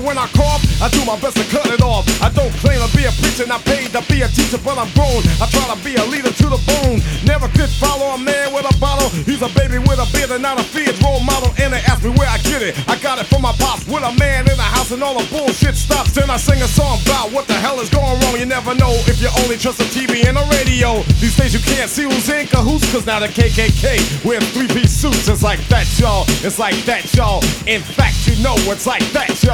when I cough, I do my best to cut it off. I don't claim to be a preacher, not paid to be a teacher, but I'm grown. I try to be a leader to the bone. Never could follow a man with a bottle. He's a baby with a beard and not a feared role model. And they ask me where I get it. I got it from my pops with a man in the house and all the bullshit stops. Then I sing a song about what the hell is going wrong. You never know if you only trust the TV and the radio. These days you can't see who's in cahoots, cause now the KKK wear three-piece suits. It's like that, y'all. It's like that, y'all. In fact, you know it's like that, y'all.